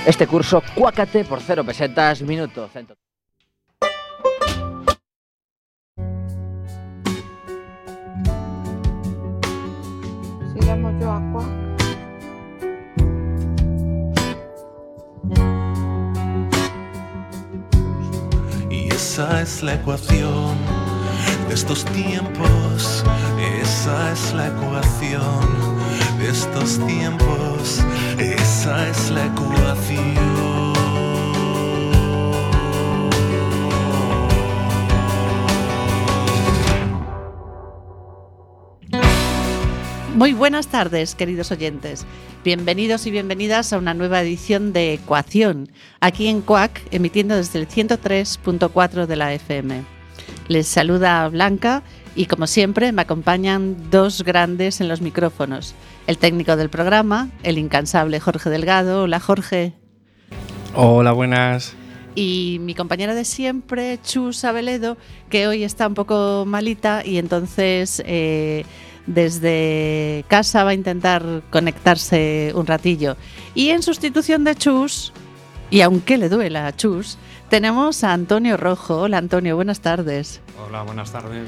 Este curso, cuácate por 0 pesetas minuto. Si llamo yo a Juan. Y esa es la ecuación de estos tiempos. Esa es la ecuación de estos tiempos. Esa es la ecuación. Muy buenas tardes, queridos oyentes. Bienvenidos y bienvenidas a una nueva edición de Ecuación, aquí en CUAC, emitiendo desde el 103.4 de la FM. Les saluda Blanca y, como siempre, me acompañan dos grandes en los micrófonos. El técnico del programa, el incansable Jorge Delgado. Hola, Jorge. Hola, buenas. Y mi compañera de siempre, Chus Abeledo, que hoy está un poco malita y entonces desde casa va a intentar conectarse un ratillo. Y en sustitución de Chus, y aunque le duela a Chus, tenemos a Antonio Rojo. Hola, Antonio, buenas tardes. Hola, buenas tardes.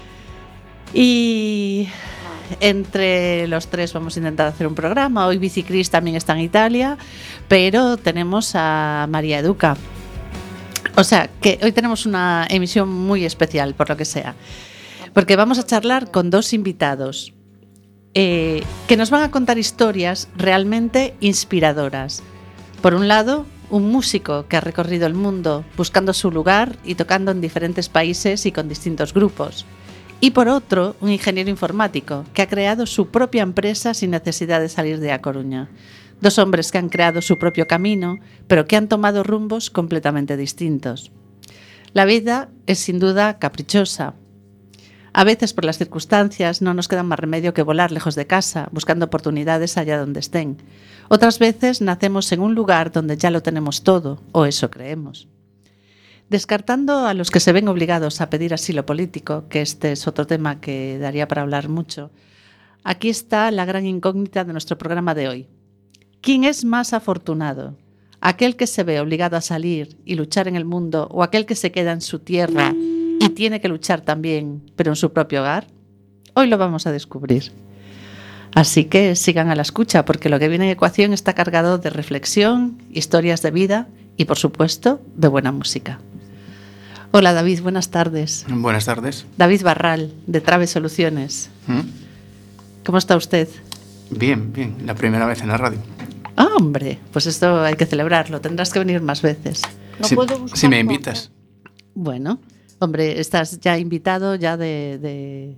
Y entre los tres vamos a intentar hacer un programa. Hoy Bicicris también está en Italia, pero tenemos a María Educa. O sea, que hoy tenemos una emisión muy especial, por lo que sea. Porque vamos a charlar con dos invitados que nos van a contar historias realmente inspiradoras. Por un lado, un músico que ha recorrido el mundo buscando su lugar y tocando en diferentes países y con distintos grupos. Y por otro, un ingeniero informático que ha creado su propia empresa sin necesidad de salir de A Coruña. Dos hombres que han creado su propio camino, pero que han tomado rumbos completamente distintos. La vida es sin duda caprichosa. A veces, por las circunstancias, no nos queda más remedio que volar lejos de casa, buscando oportunidades allá donde estén. Otras veces nacemos en un lugar donde ya lo tenemos todo, o eso creemos. Descartando a los que se ven obligados a pedir asilo político, que este es otro tema que daría para hablar mucho, aquí está la gran incógnita de nuestro programa de hoy. ¿Quién es más afortunado? ¿Aquel que se ve obligado a salir y luchar en el mundo, o aquel que se queda en su tierra y tiene que luchar también, pero en su propio hogar? Hoy lo vamos a descubrir. Así que sigan a la escucha, porque lo que viene en Ecuación está cargado de reflexión, historias de vida y, por supuesto, de buena música. Hola, David, buenas tardes. Buenas tardes. David Barral, de Trave Soluciones. ¿Cómo está usted? Bien, bien. La primera vez en la radio. Ah, hombre, pues esto hay que celebrarlo. Tendrás que venir más veces. No puedo buscar si me foto. invitas. Bueno, hombre, estás ya invitado ya de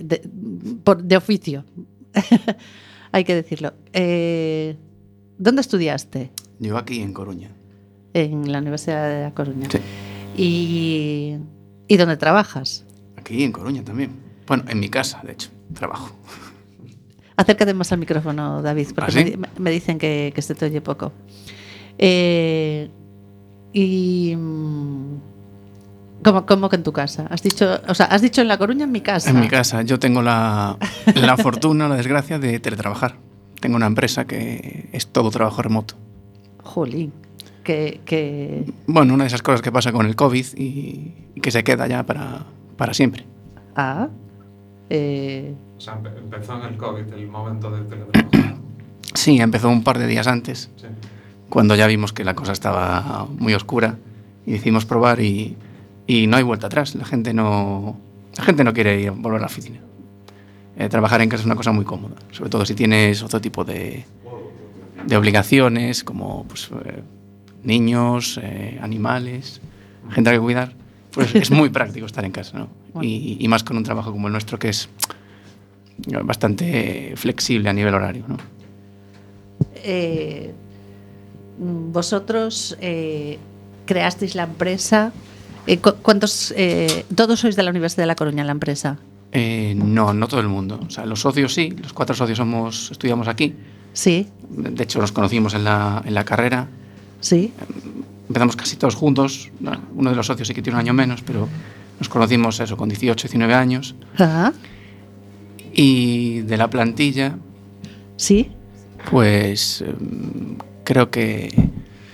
oficio. Hay que decirlo. ¿Dónde estudiaste? Yo aquí en Coruña. En la Universidad de A Coruña. Sí. ¿Y dónde trabajas? Aquí en Coruña también. Bueno, en mi casa, de hecho, trabajo. Acércate más al micrófono, David, porque ¿Ah, sí? me dicen que se te oye poco. ¿Cómo que en tu casa? Has dicho en La Coruña, en mi casa. En mi casa. Yo tengo la fortuna, la desgracia de teletrabajar. Tengo una empresa que es todo trabajo remoto. Jolín. Bueno, una de esas cosas que pasa con el COVID y que se queda ya para siempre. Ah. O sea, empezó en el COVID el momento del teletrabajo. Sí, empezó un par de días antes, Sí. cuando ya vimos que la cosa estaba muy oscura y decidimos probar y no hay vuelta atrás. La gente no quiere volver a la oficina. Trabajar en casa es una cosa muy cómoda, sobre todo si tienes otro tipo de obligaciones, como pues, niños, animales, gente que cuidar. Pues es muy práctico estar en casa, ¿no? Bueno. Y más con un trabajo como el nuestro, que es bastante flexible a nivel horario, ¿no? Vosotros creasteis la empresa. ¿Cuántos? ¿Todos sois de la Universidad de La Coruña en la empresa? No todo el mundo. O sea, los socios sí, los 4 socios estudiamos aquí. Sí, De hecho, nos conocimos en la carrera. sí. Empezamos casi todos juntos. Uno de los socios sí que tiene un año menos, pero nos conocimos eso con 18, 19 años. Ajá. Y de la plantilla, Sí. pues creo que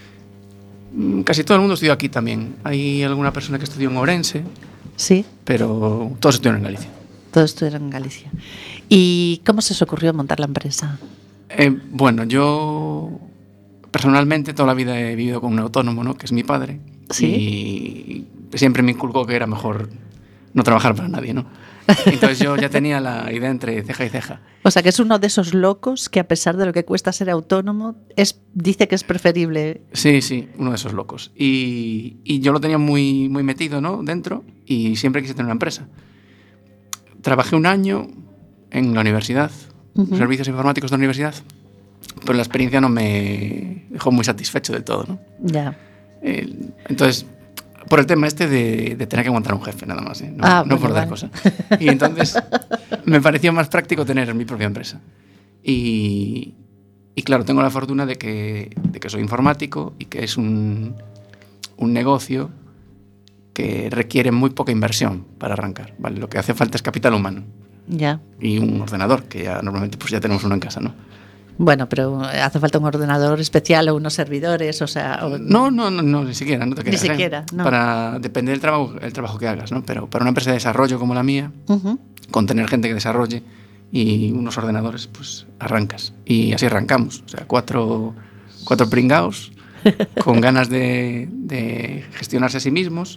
Casi todo el mundo estudió aquí también. Hay alguna persona que estudió en Ourense, Sí, pero todos estudiaron en Galicia. todos estuvieron en Galicia. ¿Y cómo se os ocurrió montar la empresa? Bueno, yo personalmente toda la vida he vivido con un autónomo, ¿no? Que es mi padre. Sí. Y siempre me inculcó que era mejor no trabajar para nadie, ¿no? Entonces yo ya tenía la idea entre ceja y ceja. O sea, que es uno de esos locos que a pesar de lo que cuesta ser autónomo, dice que es preferible. Sí, uno de esos locos. Y yo lo tenía muy, muy metido, ¿no? Dentro, y siempre quise tener una empresa. Trabajé un año en la universidad, servicios informáticos de la universidad, pero la experiencia no me dejó muy satisfecho del todo, ¿no? Ya. Entonces, por el tema este de tener que aguantar un jefe, nada más, ¿eh? No por otra cosa. Y entonces me pareció más práctico tener mi propia empresa. Y claro, tengo la fortuna de que soy informático y que es un negocio que requiere muy poca inversión para arrancar, ¿vale? Lo que hace falta es capital humano. Ya. Y un ordenador, que ya normalmente pues ya tenemos uno en casa, ¿no? Bueno, pero hace falta un ordenador especial o unos servidores, o sea... No, ni siquiera, no te creas. Ni siquiera, no. Depende del trabajo que hagas, ¿no? Pero para una empresa de desarrollo como la mía, con tener gente que desarrolle y unos ordenadores, pues arrancas. Y así arrancamos. O sea, cuatro pringaos con ganas de gestionarse a sí mismos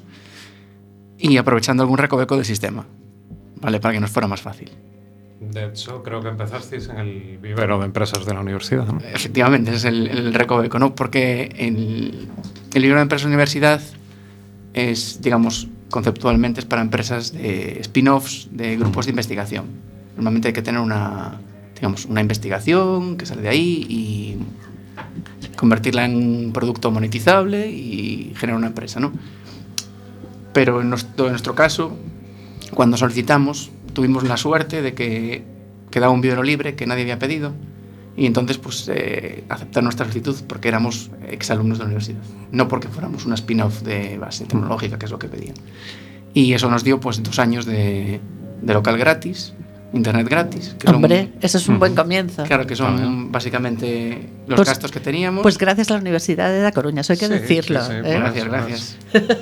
y aprovechando algún recoveco del sistema, ¿vale? Para que nos fuera más fácil. De hecho, creo que empezasteis en el vivero de empresas de la universidad, ¿no? Efectivamente, ese es el recoveco, ¿no? Porque el vivero de empresas de la universidad es, digamos, conceptualmente es para empresas de spin-offs de grupos de investigación. Normalmente hay que tener una investigación que sale de ahí y convertirla en un producto monetizable y generar una empresa, ¿no? Pero en nuestro caso, cuando solicitamos, tuvimos la suerte de que quedaba un vivero libre que nadie había pedido y entonces pues aceptaron nuestra solicitud porque éramos exalumnos de la universidad, no porque fuéramos una spin-off de base tecnológica, que es lo que pedían. Y eso nos dio pues 2 años de local gratis, internet gratis. Hombre, eso es un buen comienzo. Claro, que son básicamente los gastos que teníamos. Pues gracias a la Universidad de La Coruña, eso hay que decirlo. Sí, gracias.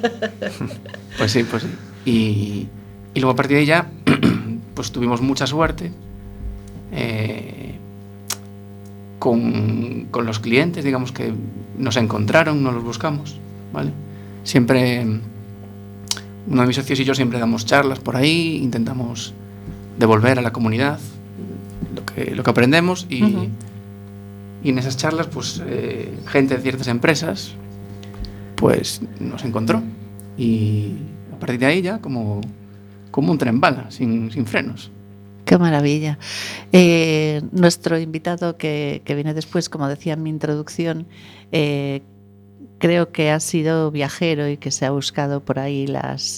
Pues sí. Y luego a partir de ahí ya pues tuvimos mucha suerte con los clientes, digamos, que nos encontraron, no los buscamos, ¿vale? Siempre, uno de mis socios y yo siempre damos charlas por ahí, intentamos devolver a la comunidad lo que aprendemos y en esas charlas pues gente de ciertas empresas pues nos encontró y a partir de ahí ya como un tren bala, sin frenos. Qué maravilla. Nuestro invitado que viene después, como decía en mi introducción, creo que ha sido viajero y que se ha buscado por ahí las...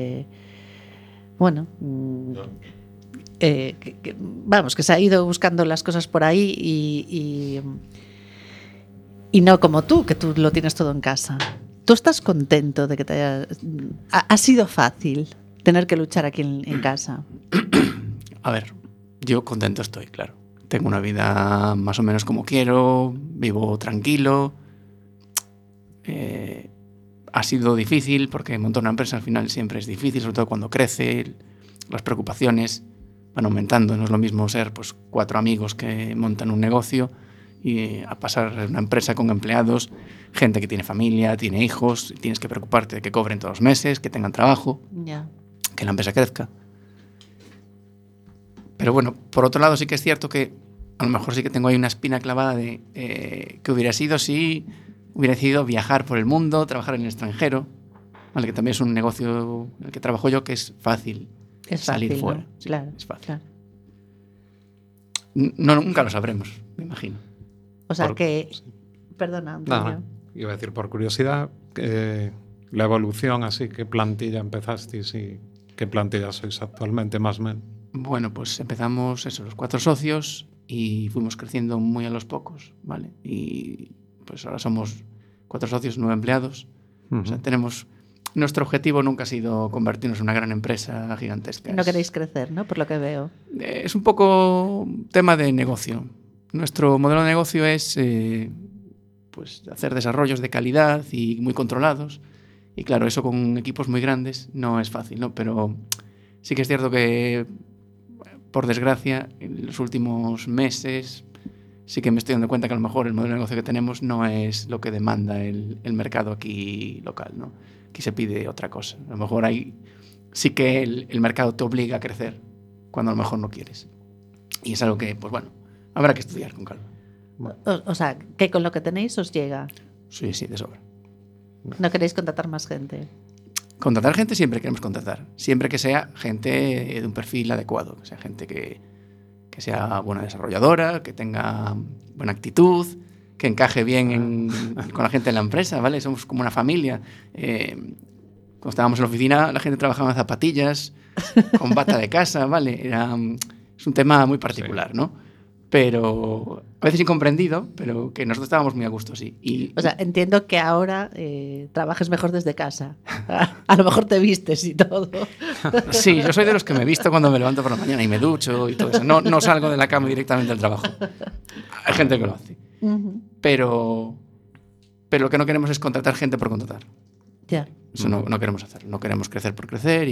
que se ha ido buscando las cosas por ahí y no como tú, que tú lo tienes todo en casa. ¿Tú estás contento de que ha sido fácil tener que luchar aquí en casa? A ver, yo contento estoy, claro. Tengo una vida más o menos como quiero, vivo tranquilo. Ha sido difícil porque montar una empresa al final siempre es difícil, sobre todo cuando crece, las preocupaciones van aumentando. No es lo mismo ser pues 4 amigos que montan un negocio y a pasar una empresa con empleados, gente que tiene familia, tiene hijos, tienes que preocuparte de que cobren todos los meses, que tengan trabajo, que la empresa crezca. Pero bueno, por otro lado sí que es cierto que a lo mejor sí que tengo ahí una espina clavada de que hubiera sido si hubiera decidido viajar por el mundo, trabajar en el extranjero, ¿vale? Que también es un negocio en el que trabajo yo que es fácil. Salir fácil, fuera, ¿no? Sí, claro, es fácil. Claro. No, nunca lo sabremos, me imagino. O sea que... Perdona, Antonio. No, iba a decir por curiosidad, la evolución así, ¿qué plantilla empezasteis y qué plantilla sois actualmente, más o menos? Bueno, pues empezamos los 4 socios y fuimos creciendo muy a los pocos, ¿vale? Y pues ahora somos 4 socios, 9 empleados. O sea, tenemos... Nuestro objetivo nunca ha sido convertirnos en una gran empresa gigantesca. No queréis crecer, ¿no? Por lo que veo. Es un poco tema de negocio. Nuestro modelo de negocio es pues hacer desarrollos de calidad y muy controlados. Y claro, eso con equipos muy grandes no es fácil, ¿no? Pero sí que es cierto que, por desgracia, en los últimos meses sí que me estoy dando cuenta que a lo mejor el modelo de negocio que tenemos no es lo que demanda el mercado aquí local, ¿no? Aquí se pide otra cosa. A lo mejor ahí sí que el mercado te obliga a crecer cuando a lo mejor no quieres. Y es algo que, pues bueno, habrá que estudiar con calma. O sea, que con lo que tenéis os llega. Sí, de sobra. ¿No queréis contratar más gente? Contratar gente siempre queremos contratar. Siempre que sea gente de un perfil adecuado. Que sea gente que sea buena desarrolladora, que tenga buena actitud, que encaje bien con la gente de la empresa, ¿vale? Somos como una familia. Cuando estábamos en la oficina, la gente trabajaba en zapatillas, con bata de casa, ¿vale? Es un tema muy particular, sí, ¿no? Pero a veces incomprendido, pero que nosotros estábamos muy a gusto, sí. O sea, entiendo que ahora trabajes mejor desde casa. A lo mejor te vistes y todo. Sí, yo soy de los que me visto cuando me levanto por la mañana y me ducho y todo eso. No salgo de la cama directamente al trabajo. Hay gente que lo hace. Uh-huh. Pero lo que no queremos es contratar gente por contratar. Ya. Eso no queremos hacer. No queremos crecer por crecer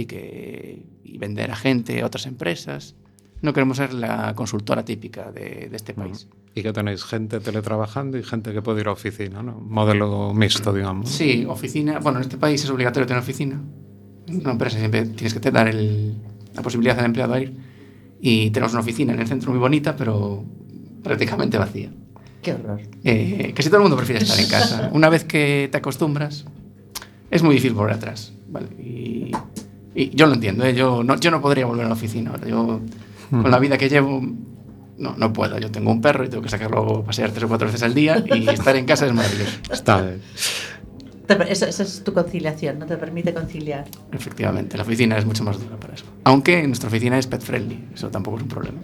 y vender a gente a otras empresas. No queremos ser la consultora típica de este país. Y que tenéis gente teletrabajando y gente que puede ir a oficina, ¿no? Modelo mixto, digamos. Sí, oficina. Bueno, en este país es obligatorio tener oficina. En una empresa siempre tienes que dar la posibilidad al empleado a ir. Y tenemos una oficina en el centro muy bonita, pero prácticamente vacía. Qué horror. Casi todo el mundo prefiere estar en casa. Una vez que te acostumbras, es muy difícil volver atrás, ¿vale? Y yo lo entiendo, ¿eh? Yo no podría volver a la oficina ahora. Con la vida que llevo, no puedo. Yo tengo un perro y tengo que sacarlo a pasear 3 o 4 veces al día y estar en casa es maravilloso. Está bien. Esa es tu conciliación, no te permite conciliar. Efectivamente, la oficina es mucho más dura para eso. Aunque nuestra oficina es pet friendly, eso tampoco es un problema.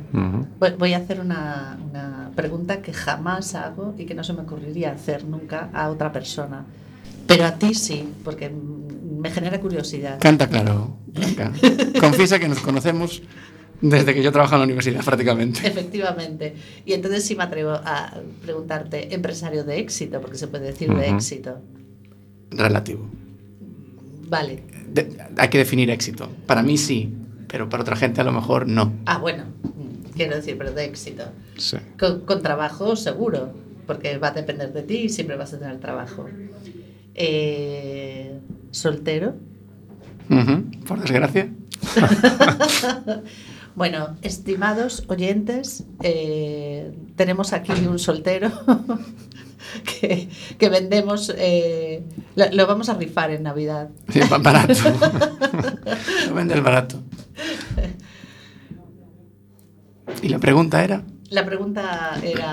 Voy a hacer una pregunta que jamás hago y que no se me ocurriría hacer nunca a otra persona. Pero a ti sí, porque me genera curiosidad. Canta claro, Blanca. Confiesa que nos conocemos desde que yo trabajo en la universidad, prácticamente. Efectivamente. Y entonces sí me atrevo a preguntarte, empresario de éxito, porque se puede decir de éxito. Relativo. Vale. Hay que definir éxito. Para mí sí, pero para otra gente a lo mejor no. Ah, bueno. Quiero decir, pero de éxito. Sí. Con trabajo seguro, porque va a depender de ti y siempre vas a tener trabajo. ¿Soltero? Por desgracia. Bueno, estimados oyentes, tenemos aquí un soltero que vendemos, lo vamos a rifar en Navidad. Sí, barato. Lo vendes barato. ¿Y la pregunta era? La pregunta era...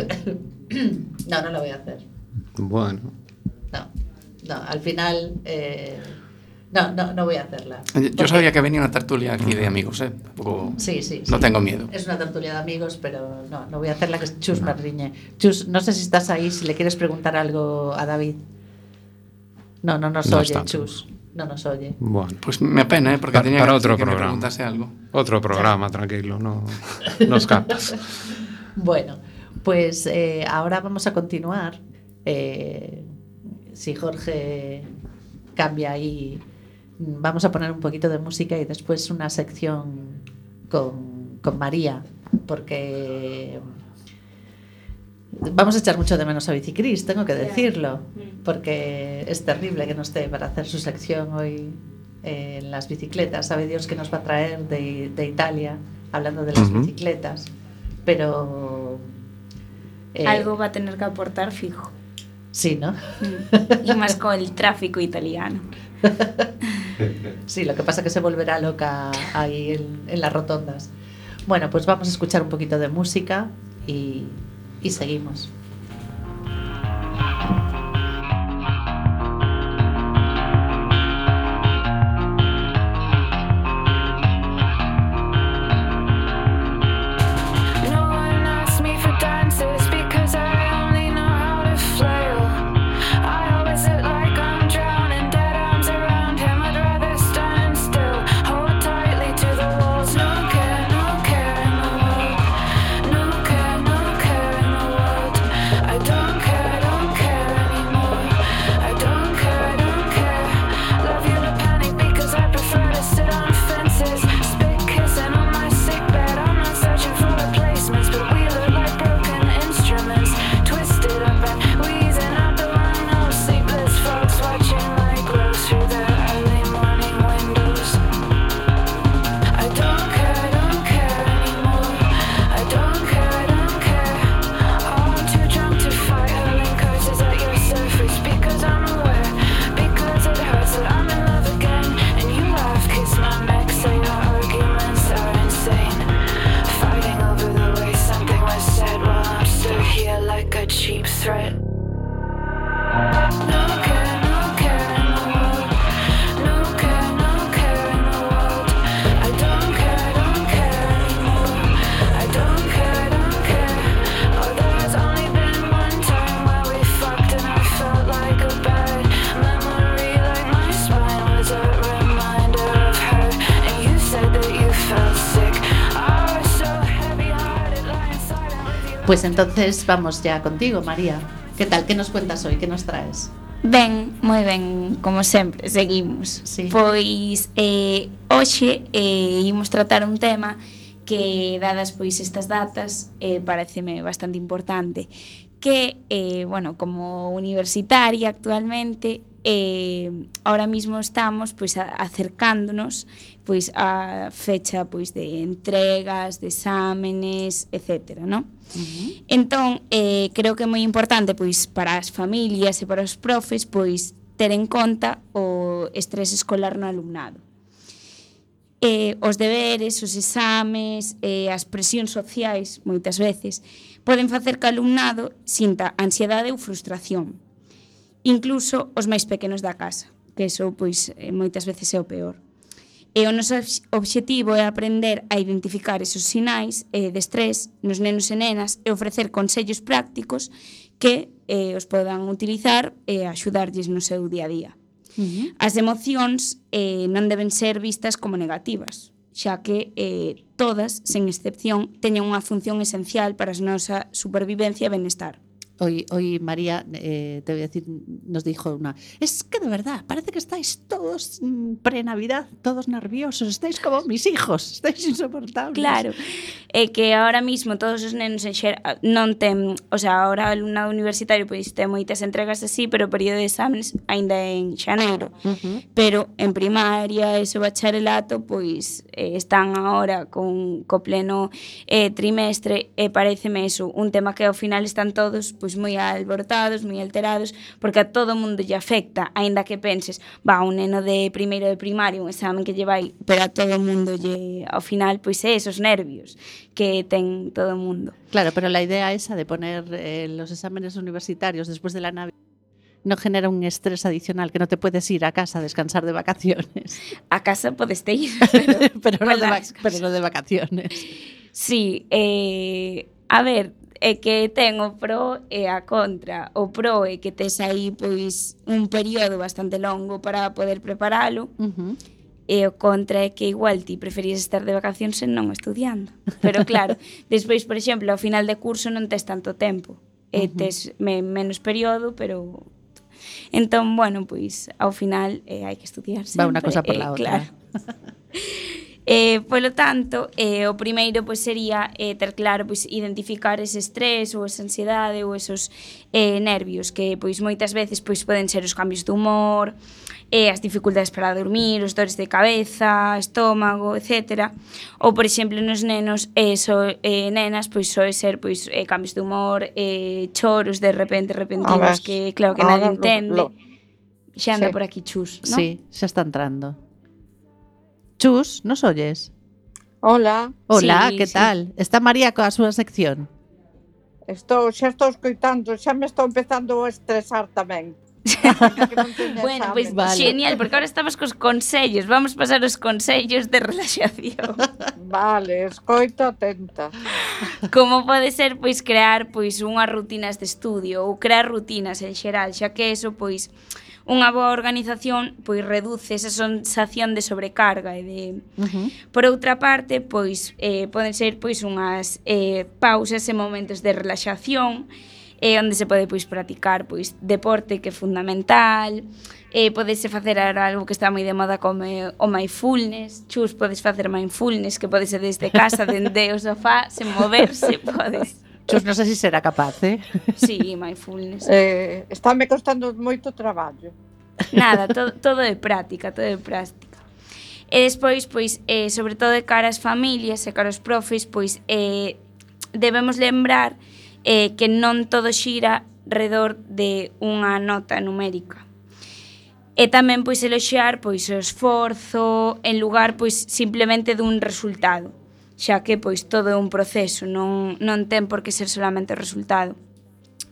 No la voy a hacer. Bueno. No, al final... No voy a hacerla. Yo sabía que venía una tertulia aquí de amigos, ¿eh? Tampoco, sí. No tengo miedo. Es una tertulia de amigos, pero no voy a hacerla, que Chus me riñe. Chus, no sé si estás ahí, si le quieres preguntar algo a David. No nos oye, Chus. No nos oye. Bueno. Pues me apena, ¿eh? Porque tenía para que otro programa. Me preguntase algo. Otro programa, tranquilo, no escapas. Bueno, pues ahora vamos a continuar. Si Jorge cambia ahí, vamos a poner un poquito de música y después una sección con María, porque vamos a echar mucho de menos a Bicicris, tengo que decirlo, porque es terrible que no esté para hacer su sección hoy en las bicicletas. Sabe Dios que nos va a traer de Italia, hablando de las bicicletas, pero... algo va a tener que aportar fijo. Sí, ¿no? Y más con el tráfico italiano. Sí, lo que pasa es que se volverá loca ahí en las rotondas. Bueno, pues vamos a escuchar un poquito de música y seguimos. threat. No care in the world. No care in the world. I don't care anymore. I don't care. Oh, there's only been one time where we fucked and I felt like a bad memory, like my spine was a reminder of her. And you said that you felt sick. I was so heavy-hearted, lying silent with you. Pues entonces vamos ya contigo, María. ¿Qué tal? ¿Qué nos cuentas hoy? ¿Qué nos traes? Ben, moi ben, como sempre, seguimos. Sí. Pois hoxe imos tratar un tema que, dadas pois estas datas, pareceme bastante importante, que, bueno, como universitaria actualmente, ahora mismo estamos pois acercándonos pois a fecha pois de entregas, de exámenes, etcétera, non? Entón, creo que é moi importante pois para as familias e para os profes pois ter en conta o estrés escolar no alumnado. Os deberes, os exames, as presións sociais, moitas veces, poden facer que o alumnado sinta ansiedade ou frustración. Incluso os máis pequenos da casa, que iso pois moitas veces é o peor. E o noso obxectivo é aprender a identificar esos sinais de estrés nos nenos e nenas e ofrecer consellos prácticos que os podan utilizar e axudarlles no seu día a día. As emocións non deben ser vistas como negativas, xa que todas, sen excepción, teñen unha función esencial para a nosa supervivencia e benestar. Hoy María, te voy a decir, nos dijo una, es que de verdad, parece que estáis todos pre-Navidad, todos nerviosos, estáis como mis hijos, estáis insoportables. Claro, é que ahora mismo todos os nenos non ten, o sea, ahora o alumnado universitario pois ten moitas entregas así, pero o período de exámenes aínda é en xaneiro. Pero en primaria, ese bacharelato, pois están agora co pleno trimestre e pareceme eso, un tema que ao final están todos pois moi alborotados, moi alterados, porque a todo mundo lle afecta, aínda que penses, un neno de primeiro de primaria, un examen que lle vai, pero a todo mundo lle, ao final, pois é esos nervios que ten todo o mundo. Claro, pero la idea esa de poner los exámenes universitarios después de la Navidad no genera un estrés adicional, que no te puedes ir a casa a descansar de vacaciones. A casa podes te ir, pero no de vacaciones. Sí, a ver, é que ten o pro e a contra. O pro é que tes aí pois un período bastante longo para poder preparalo. E o contra é que igual ti preferías estar de vacacións e non estudiando. Pero claro, despois, por exemplo, ao final de curso non tes tanto tempo. Tes menos período, pero entón, bueno, pois ao final hai que estudiar sempre. Va unha cosa por la outra. Claro. Polo tanto, o primeiro pois sería ter claro, pois identificar ese estrés ou esa ansiedade ou esos nervios que pois moitas veces pois poden ser os cambios de humor, as dificultades para dormir, os dores de cabeza, estómago, etc. Ou, por exemplo, nos nenos nenas, pois soe ser pois cambios de humor, choros de repentinos que claro que nadie entende. Xa anda por aquí Chus, ¿no? Sí, xa está entrando. Chus, ¿nos oyes? Hola. Hola, Sí, ¿qué tal? Está María coa súa sección. Xa estou escoitando, xa me estou empezando a estresar tamén. Bueno, pois Vale. genial, porque ahora estamos cos consellos. Vamos pasar os consellos de relaxación. Vale, escoito atenta. Como pode ser pois crear pois unhas rutinas de estudio ou crear rutinas en xeral, xa que eso pois unha boa organización pois reduce esa sensación de sobrecarga e de Por outra parte, pois poden ser pois unhas pausas e momentos de relaxación onde se pode pois practicar pois deporte que é fundamental. Podese facer algo que está moi de moda como o mindfulness. Chus, podes facer mindfulness, que pode ser desde casa, dende o sofá, sen moverse, podes. Chus, non sei se será capaz, Sí, mindfulness. Estáme costando moito traballo. Nada, todo é práctica, todo é práctica. E despois, pois, sobre todo de cara ás familias e cara aos profes, pois, debemos lembrar que non todo xira redor de unha nota numérica. E tamén, pois, eloxear, pois, o esforzo en lugar, pois, simplemente dun resultado, xa que, pois, todo é un proceso, non ten por que ser solamente o resultado.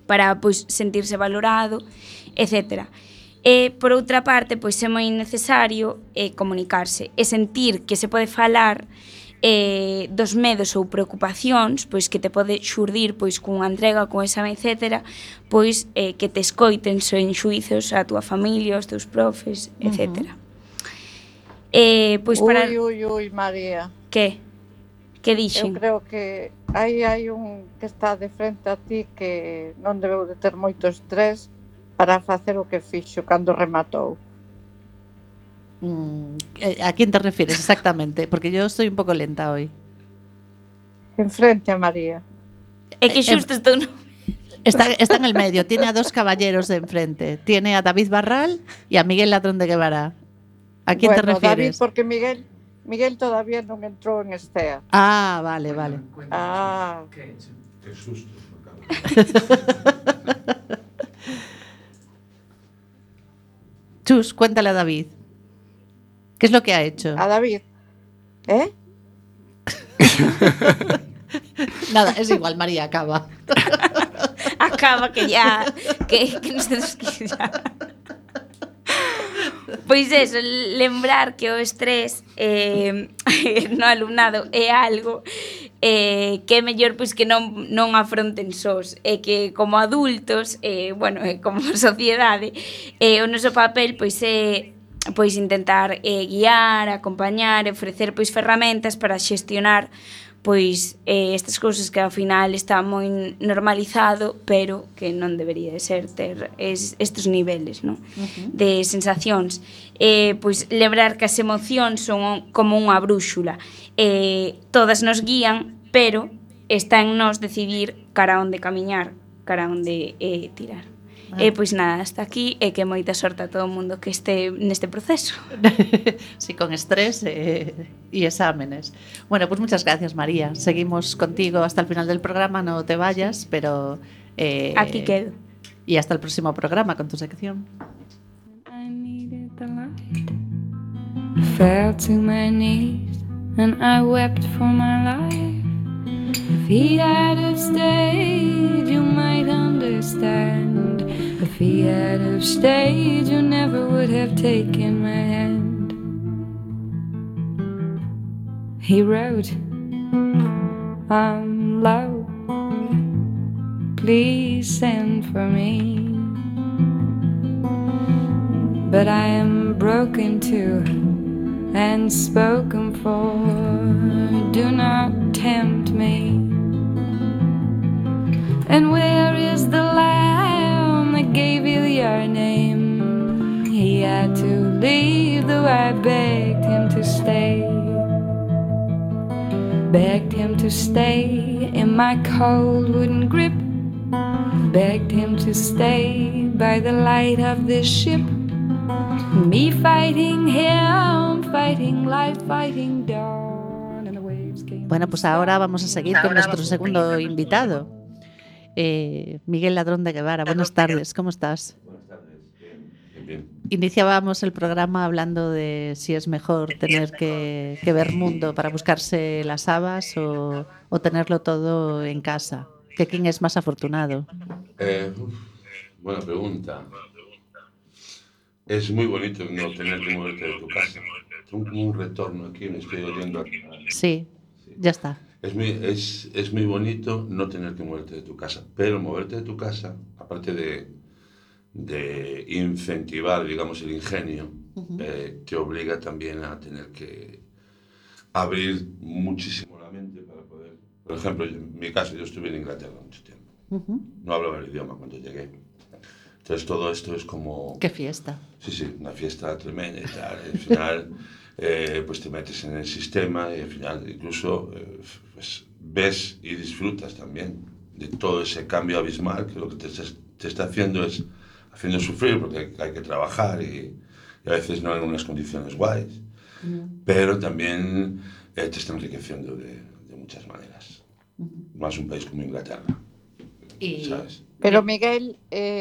para pois sentirse valorado, etc. E por outra parte, pois é moi necesario comunicarse e sentir que se pode falar dos medos ou preocupacións pois que te pode xurdir pois cunha entrega, con exame, etc. Pois que te escoiten sen xuizos a túa familia, os teus profes, etc. Pois para... Ui, María. Que? Que Eu dixen? creo que hai un que está de frente a ti que non debeu de ter moito estrés para facer o que fixo cando rematou. ¿A quién te refieres exactamente? Porque yo estoy un poco lenta hoy. Enfrente a María. É que xusto estou... Está en el medio, tiene a dos caballeros de enfrente. Tiene a David Barral y a Miguel Ladrón de Guevara. ¿A quién te refieres? David, porque Miguel todavía non entrou en estea. Ah, vale. Ah, Qué susto. Chus, cuéntale a David. ¿Qué es lo que ha hecho? a David. ¿Eh? Nada, es igual, María, acaba. Acaba que ya que nos temos que ir ya. Pois eso, lembrar que o estrés no alumnado é algo que é mellor pois que non afronten sós, e que como adultos, como sociedade, o noso papel pois é pois intentar guiar, acompañar, ofrecer pois ferramentas para xestionar pois estas cousas que ao final está moi normalizado, pero que non debería de ser ter estes niveles, non? De sensacións. Pois lembrar que as emocións son como unha brúxula. Todas nos guían, pero está en nós decidir cara onde camiñar, cara onde tirar. Pois nada, hasta aquí, e que moita sorte a todo o mundo que este neste proceso. Sí, con estrés y exámenes. Bueno, pues muchas gracias, María. Seguimos contigo hasta el final del programa, no te vayas, pero... Aquí quedo. Y hasta el próximo programa con tu sección. I needed the light. I fell to my knees and I wept for my life. If he had have stayed, you might understand. If he had have stayed, you never would have taken my hand. He wrote, I'm low, please send for me. But I am broken too and spoken for. Do not tempt me. And where is the lamb that gave you your name? He had to leave, though I begged him to stay. Begged him to stay in my cold wooden grip. Begged him to stay by the light of this ship. Me fighting him, fighting life, fighting dawn, and the waves came. Bueno, pues ahora vamos a seguir con nuestro segundo invitado, Miguel Ladrón de Guevara. Buenas tardes, ¿cómo estás? Buenas tardes, bien. Iniciábamos el programa hablando de si es mejor tener que ver mundo para buscarse las habas o tenerlo todo en casa. ¿Que quién es más afortunado? Buena pregunta. Es muy bonito no tener que moverte de tu casa. Tengo como un retorno aquí, me estoy oyendo. Sí, ya está. Es muy bonito no tener que moverte de tu casa, pero moverte de tu casa, aparte de incentivar, digamos, el ingenio, te obliga también a tener que abrir muchísimo la mente para poder... Por ejemplo, en mi caso, yo estuve en Inglaterra mucho tiempo. No hablaba el idioma cuando llegué. Entonces todo esto es como... ¡Qué fiesta! Sí, una fiesta tremenda y tal. Al final, pues te metes en el sistema y al final incluso pues ves y disfrutas también de todo ese cambio abismal que lo que te está haciendo es haciendo sufrir porque hay que trabajar y a veces no en unas condiciones guays. Pero también te está enriqueciendo de muchas maneras. Más un país como Inglaterra. ¿Sabes? Pero Miguel,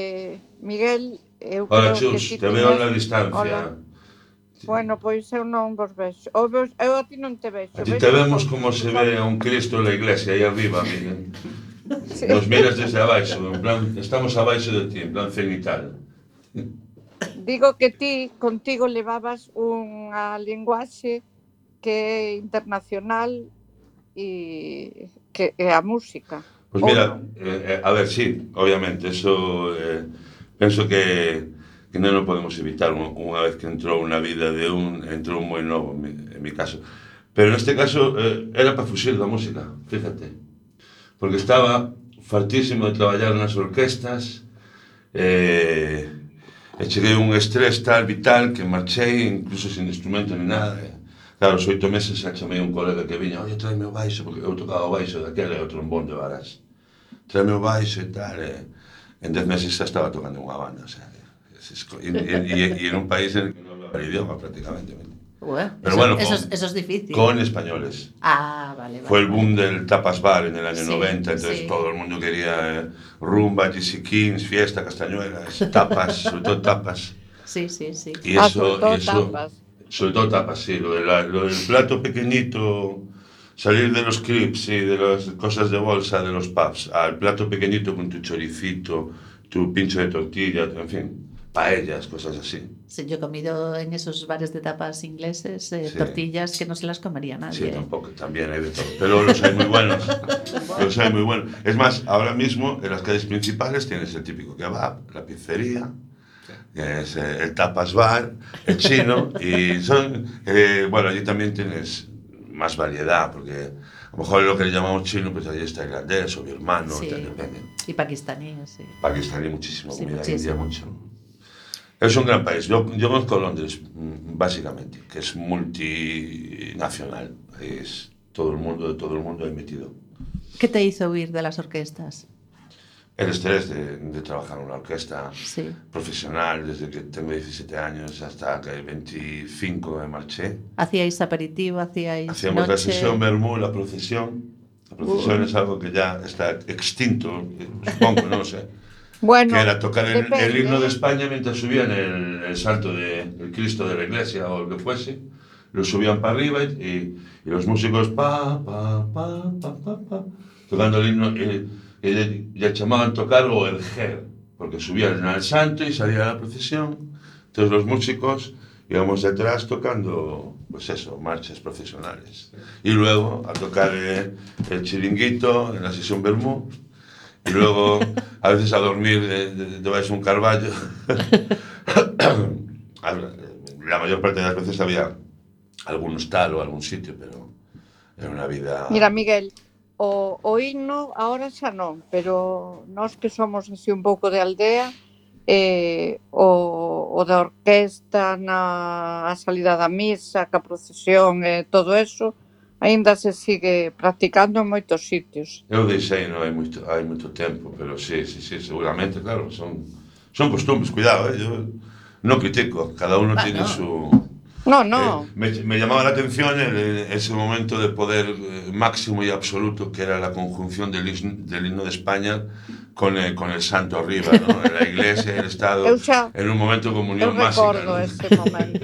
eu Hola, creo Chus, que te veo en la distancia. Hola. Bueno, pois eu non vos vexo. Eu a ti non te vexo. A ti te vemos como se ve a un Cristo en la iglesia, ahí arriba, Miguel. Sí. Nos miras desde abaixo, en plan, estamos abaixo de ti, en plan cenital. Digo que ti contigo levabas unha linguaxe que é internacional e que é a música. Pues Ou mira, non? a ver, sí, obviamente, eso penso que non lo podemos evitar unha vez que entrou na vida de entrou moi novo, en mi caso. Pero neste caso era para fuxir da música, fíjate. Porque estaba fartísimo de traballar nas orquestas, e cheguei a un estrés tal vital que marchei, incluso sin instrumento ni nada. Claro, os 8 meses xa chamei un colega que viña, oye, tráeme o baixo, porque eu tocaba o baixo daquela e o trombón de varas. Tráeme o baixo e tal, en 10 meses xa estaba tocando unha banda, o sea, e en un país en el que non hablaba el idioma prácticamente. Pero eso, bueno, eso es difícil. con españoles. Ah, vale. Fue el boom del tapas bar en el año Sí, 90, entonces sí. todo el mundo quería rumba, GC Kings, fiesta, castañuelas, tapas, sobre todo tapas. Sí, sí, sí. Y sobre todo tapas. Sobre todo tapas, sí, lo del plato pequeñito, salir de los crips y de las cosas de bolsa de los pubs, al plato pequeñito con tu choricito, tu pincho de tortilla, en fin, paellas, cosas así. Sí, yo he comido en esos bares de tapas ingleses Sí. tortillas que no se las comería nadie. Sí, tampoco, también hay de todo. Pero los hay muy buenos. Los hay muy buenos. Es más, ahora mismo en las calles principales tienes el típico kebab, la pizzería, que es el tapas bar, el chino, y son, bueno, allí también tienes más variedad, porque a lo mejor lo que le llamamos chino, pues allí está irlandés o birmano, Sí. depende. Y pakistaníes, sí. Pakistaní muchísimo, Sí, comida muchísimo. india mucho. Es un gran país. Yo conozco Londres, básicamente, que es multinacional. Es todo el mundo ahí metido. ¿Qué te hizo huir de las orquestas? El estrés de trabajar en una orquesta Sí. profesional, desde que tengo 17 años hasta que 25 me marché. ¿Hacíais aperitivo? ¿Hacíais Hacíamos la noche? sesión Bermú, la procesión. La procesión es algo que ya está extinto, supongo, no lo sé. Bueno, Que era tocar el depende, himno de España mientras subían el salto del Cristo de la iglesia o lo que fuese. Lo subían para arriba y los músicos pa, tocando el himno. Y ya llamaban tocar o el ger, porque subían al santo y salía la procesión. Entonces los músicos íbamos detrás tocando, pues eso, marchas procesionales. Y luego a tocar el chiringuito en la sesión Bermú. Y luego, a veces a dormir debajo de un carballo. La mayor parte de las veces había algún hostal o algún sitio, pero era una vida... Mira, Miguel, o himno ahora xa non, pero nós que somos así un pouco de aldea, o da orquesta a salida da misa, que a procesión e todo eso, aínda se sigue practicando en moitos sitios. Eu deixei, non hai moito tempo, pero sí, seguramente, claro, son costumbres, cuidado, yo no critico, cada uno tiene su... No. Me llamaba la atención ese momento de poder máximo y absoluto que era la conjunción del himno de España con el santo arriba, ¿no? En la iglesia, el Estado, en un momento de comunión mágica. Eu recordo ese momento.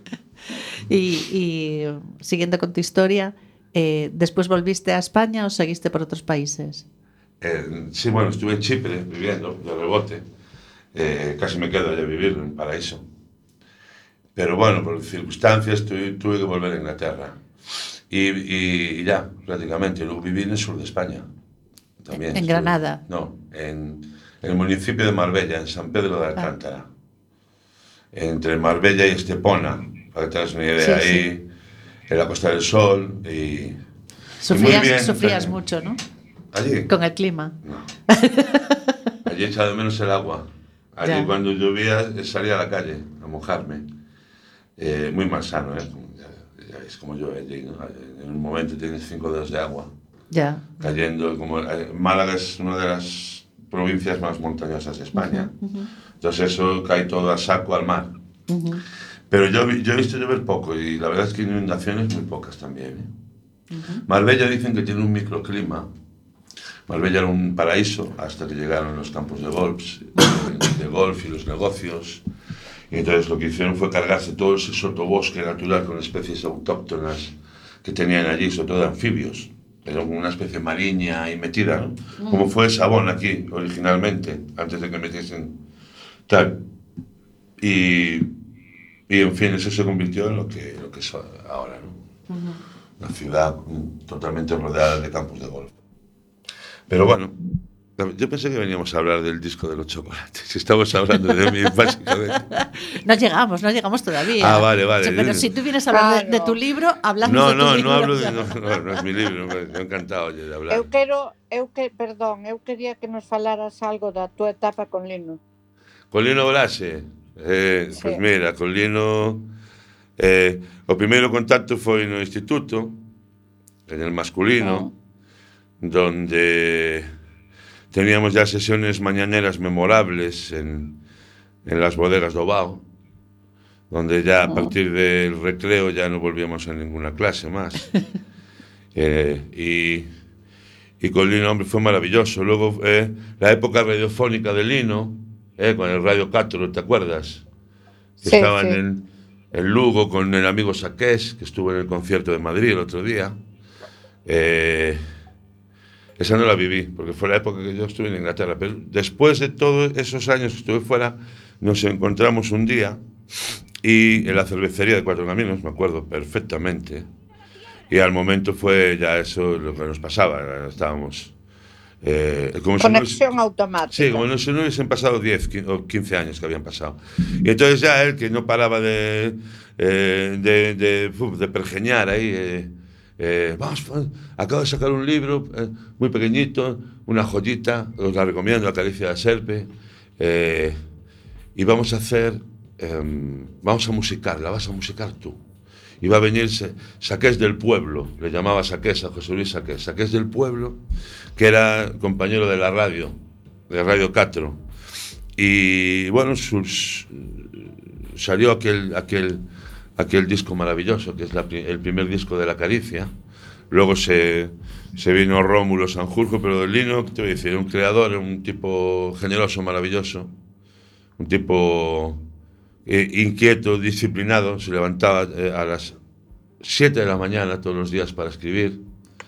Y siguiendo con tu historia, ¿después volviste a España o seguiste por otros países? Sí, bueno, estuve en Chipre viviendo de rebote. Casi me quedo allá a vivir en Paraíso. Pero bueno, por circunstancias tuve que volver a Inglaterra. Y ya, prácticamente. Luego viví en el sur de España. También ¿En Granada? No, en el municipio de Marbella, en San Pedro de Alcántara. Entre Marbella y Estepona, para que tengas una idea. Sí, ahí, en la Costa del Sol. Y Sufrías mucho, ¿no? Allí. Con el clima. No. Allí echaba de menos el agua. Allí Ya. cuando llovía salía a la calle a mojarme. Muy malsano, ¿eh? Ya ves cómo llueve allí, ¿no? En un momento tienes 5 dedos de agua Ya. cayendo. Málaga es una de las provincias más montañosas de España. Entonces eso cae todo a saco al mar. Pero yo he visto llover poco y la verdad es que inundaciones muy pocas también, ¿eh? Marbella dicen que tiene un microclima. Marbella era un paraíso hasta que llegaron los campos de golf y los negocios. Y entonces lo que hicieron fue cargarse todo ese sotobosque natural con especies autóctonas que tenían allí, sobre todo de anfibios. Era una especie mariña ahí metida, ¿no? Como fue el Sabón aquí, originalmente, antes de que metiesen tal. Y en fin, eso se convirtió en lo que es ahora, ¿no? Una ciudad totalmente rodeada de campos de golf. Pero bueno, yo pensé que veníamos a hablar del disco de los chocolates. Estamos hablando de mí, básicamente. No llegamos todavía. Ah, vale. Sí, pero si tú vienes a hablar de tu libro, hablamos de tu libro. No hablo de... No es mi libro, me he encantado oye, de hablar. Eu quería que nos falaras algo da tua etapa con Lino. Con Lino Blase? Sí. Pois mira, con Lino... o primeiro contacto foi no instituto, en el masculino, donde teníamos ya sesiones mañaneras memorables en las bodegas do Bao, donde ya a partir del recreo ya no volvíamos a ninguna clase más. Y con Lino, hombre, fue maravilloso. Luego, la época radiofónica de Lino, con el Radio 4, ¿te acuerdas? Que estaban en Lugo con el amigo Saqués, que estuvo en el concierto de Madrid el otro día. Esa no la viví, porque fue la época que yo estuve en Inglaterra. Pero después de todos esos años que estuve fuera, nos encontramos un día y en la cervecería de Cuatro Caminos, me acuerdo perfectamente. Y al momento fue ya eso lo que nos pasaba. Estábamos... Conexión automática. Sí, como si no hubiesen pasado 10 o 15 años que habían pasado. Y entonces ya él, que no paraba de pergeñar ahí... vamos, acabo de sacar un libro muy pequeñito, una joyita, os la recomiendo, La Caricia de la Serpe, y vamos a hacer, vamos a musicar, la vas a musicar tú. Y va a venir Saqués del Pueblo, le llamaba Saqués a José Luis Saqués, Saqués del Pueblo, que era compañero de la radio, de Radio 4. Y bueno, salió aquel disco maravilloso, que es el primer disco de La Caricia. Luego se vino Rómulo Sanjurjo, pero del Lino, ¿qué te voy a decir? Un creador, un tipo generoso, maravilloso, un tipo inquieto, disciplinado. Se levantaba a las 7 de la mañana todos los días para escribir.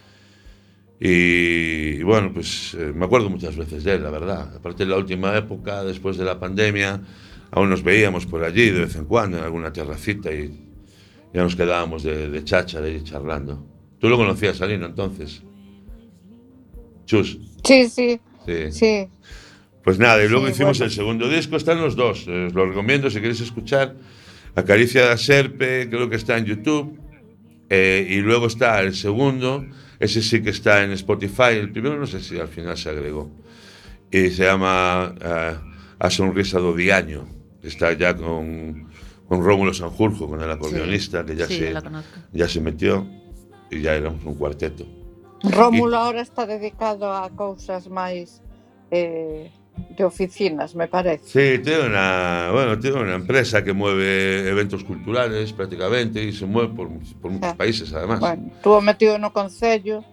Y bueno, pues me acuerdo muchas veces de él, la verdad. Aparte de la última época, después de la pandemia, aún nos veíamos por allí de vez en cuando en alguna terracita y ya nos quedábamos de cháchara y charlando. ¿Tú lo conocías a Lino entonces? Chus. Sí. Pues nada, y luego hicimos el segundo disco, están los dos, os lo recomiendo si queréis escuchar. La Caricia de la Serpe, creo que está en YouTube, y luego está el segundo, ese sí que está en Spotify, el primero no sé si al final se agregó, y se llama A Sonrisa do Diaño, está ya con Rómulo Sanjurjo, con el acordeonista, que ya se metió, y ya éramos un cuarteto. Rómulo ahora está dedicado a cousas máis de oficinas, me parece. Sí, tiene una empresa que mueve eventos culturales prácticamente y se mueve por muchos países además. Bueno, estuvo metido no Concello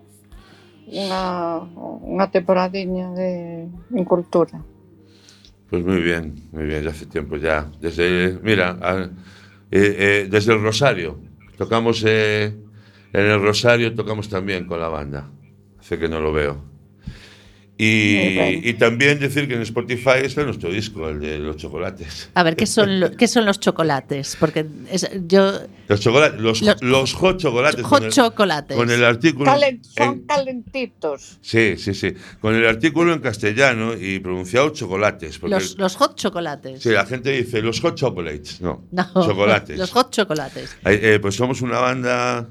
unha temporadiña en cultura. Pues muy bien, ya hace tiempo ya. Desde el Rosario, tocamos en el Rosario, tocamos también con la banda. Hace que no lo veo. Y también decir que en Spotify está nuestro disco, el de los chocolates. A ver, ¿qué son los chocolates? Porque los chocolates, los hot chocolates. Hot chocolates. Con el artículo... Son calentitos. Sí. Con el artículo en castellano y pronunciado chocolates. Los hot chocolates. Sí, la gente dice los hot chocolates. No, chocolates. Los hot chocolates. Pues somos una banda